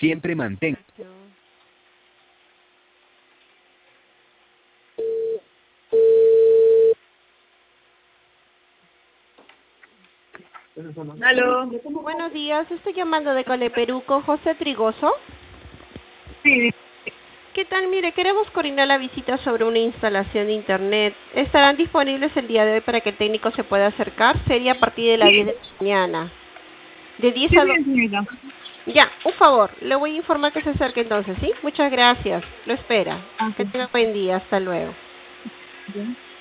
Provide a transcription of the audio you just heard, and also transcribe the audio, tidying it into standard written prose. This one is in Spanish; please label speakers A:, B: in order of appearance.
A: Siempre mantenga.
B: Aló.
C: Buenos días, estoy llamando de Cole Perú con José Trigoso.
B: Sí,
C: ¿Qué tal? Mire, queremos coordinar la visita sobre una instalación de internet. ¿Estarán disponibles el día de hoy para que el técnico se pueda acercar? Sería a partir de las 10 de la mañana. De 10
B: sí,
C: a 2.
B: señorita.
C: Ya, un favor, le voy a informar que se acerque entonces, ¿sí? Muchas gracias. Lo espera.
B: Ah,
C: Que tenga buen día. Hasta luego.
B: sí.